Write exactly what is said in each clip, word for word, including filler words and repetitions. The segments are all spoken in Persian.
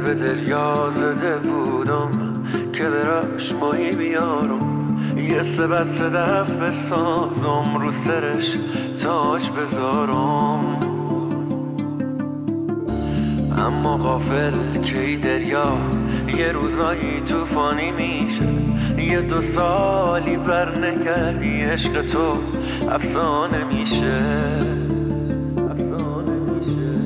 به دریا زده بودم که دراش مایی بیارم، یه سبت صدف بسازم رو سرش تاج بذارم. اما غافل که ای دریا یه روزایی توفانی میشه، یه دو سالی بر نکردی عشق تو افسانه میشه، افسانه میشه.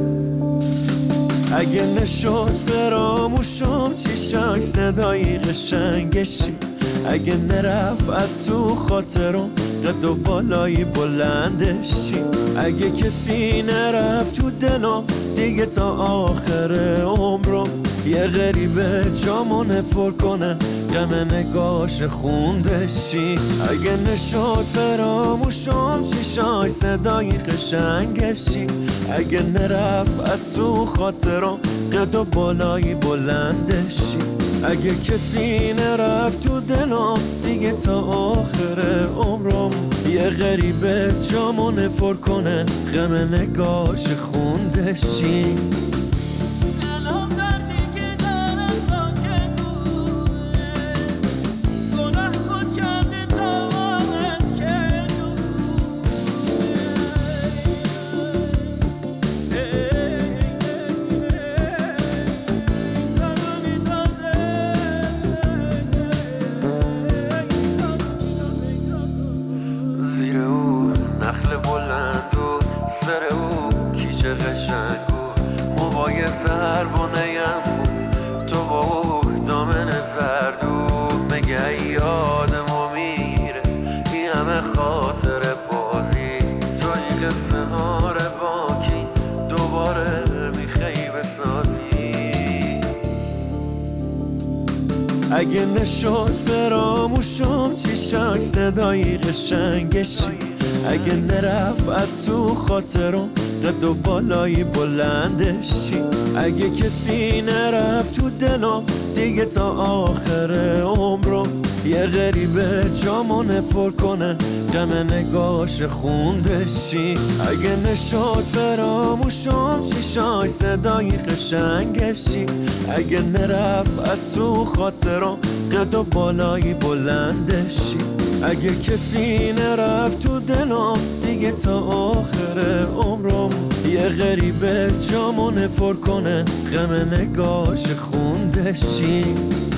اگه نشد فراموشم چیشاش صدای قشنگشی، اگه نرفت تو خاطرم قد و بالایی بلندشی، اگه کسی نرفت تو دلم دیگه تا آخر عمرم، یه غریبه جامونه پر کنه غم نگاش خوندشی. اگه نشد فراموشم چیشای صدای قشنگشی، اگه نرفت تو خاطرم قد و بالایی بلندشی، اگه کسی نرفت تو دلم دیگه تا آخر عمرم، یه غریبه جامونه پر کنه غم نگاش خوندشی. نخل بلند و سر او کیچه قشنگ و موهای زربانه‌ام تو با او دامن زرد و مگه یادمو میره این همه خاطر بازی، تو این قصه ها رو باکی دوباره میخوای بسازی. اگه نشد فراموشم چیشاش صدای قشنگشی، اگه نرفت تو خاطرم قد و بالایی بلندشی، اگه کسی نرفت تو دلم دیگه تا آخر عمرم، یه غریبه جامونه پر کنه غم نگاش خوندشی. اگه نشد فراموشم چیشای صدای قشنگشی، اگه نرفت تو خاطرم قد و بالایی بلندشی، اگه کسی نرفت تو دلم دیگه تا آخر عمرم، یه غریبه جامونه پر کنه غم نگاش خوندشی.